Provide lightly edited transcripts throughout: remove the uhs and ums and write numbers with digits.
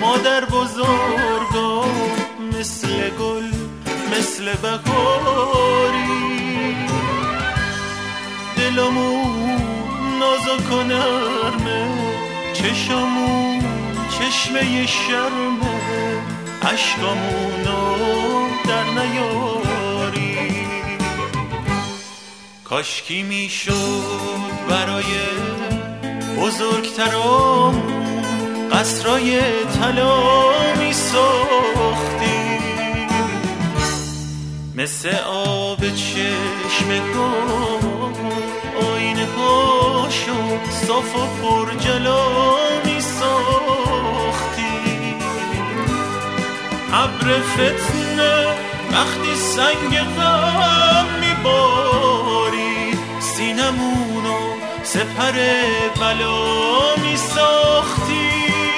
مادر بزرگا، مثل گل مثل بهاری، دلمون نازک و نرمه، چشمون چشمه شرمه، عشقامونو در نیاری. کاشکی میشد برای بزرگترام قصرای طلا میساختی، مثل آب چشمگاه آینه هاشو صاف و پر جلا میساختی. ابر فتنه وقتی سنگ غم میباری، سینمونو سپر بلا میساختی.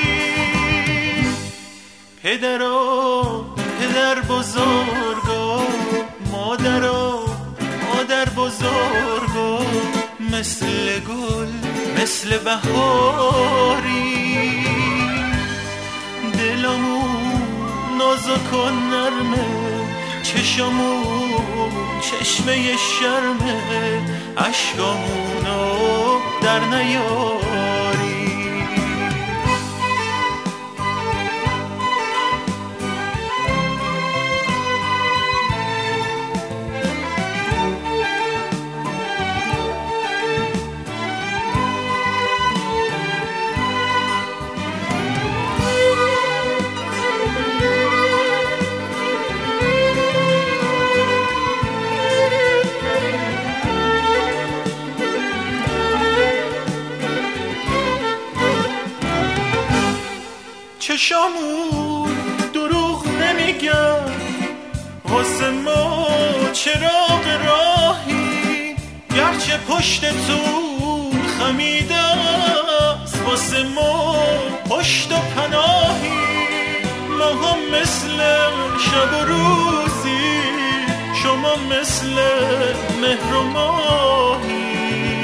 پدرا پدر بزرگا، مادرا مادر بزرگا، مثل گل مثل بهاری، دلمون نازک و نرمه، چشمون چشمه شرمه، عشقامونو در نیاری. چشامون دروغ نمیگن واسه ما چراغ راهی، گرچه پشتتون خمیده است واسه ما پشت و پناهی. ما هم مثل شب و روزی، شما مثل مهر و ماهی.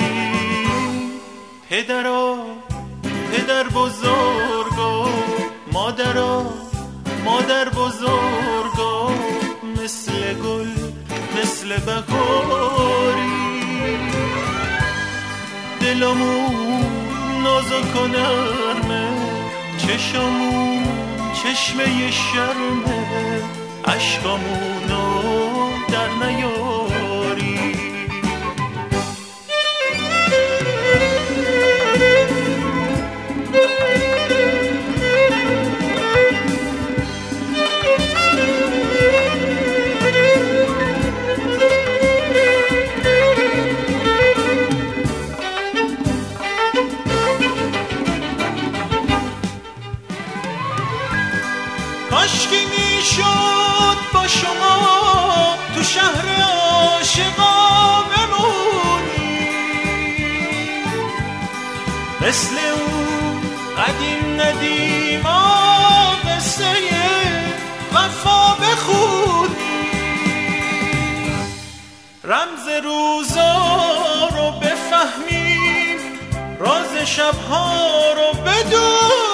پدرا پدر بزرگا، مادرا مادر بزرگا، مثل گل مثل بهاری، دلمون نازک و نرمه، چشمون چشمه شرمه، عشقامونو در نیاری. کاشکی میشد با شما تو شهر عاشقا بمونی، مثل اون قدیم ندیما قصه وفا بخونی، رمز روزا رو بفهمیم، راز شبها رو بدونی.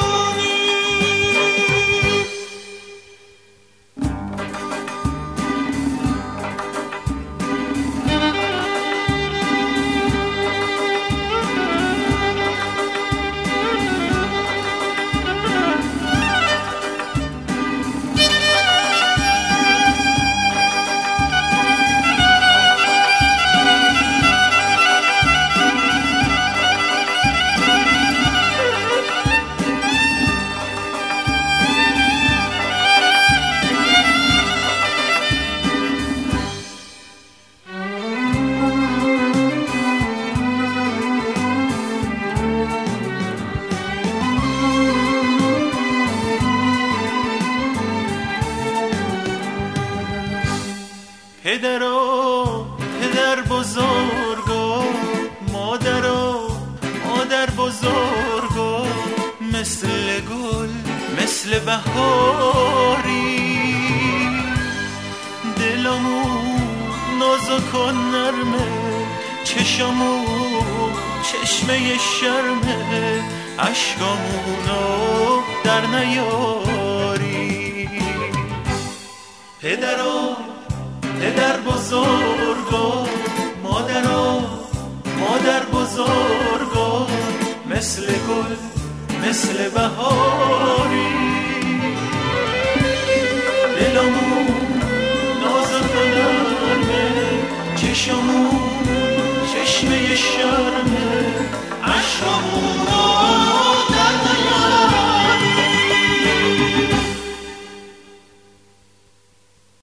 پدرا پدر بزرگا، مادرا مادر بزرگا، مثل گل مثل بهاری، دلمون نازک و نرمه، چشمون چشمه شرمه، عشقامونو در نیاری. پدر بزرگا، مادر بزرگا، مثل گل مثل بهار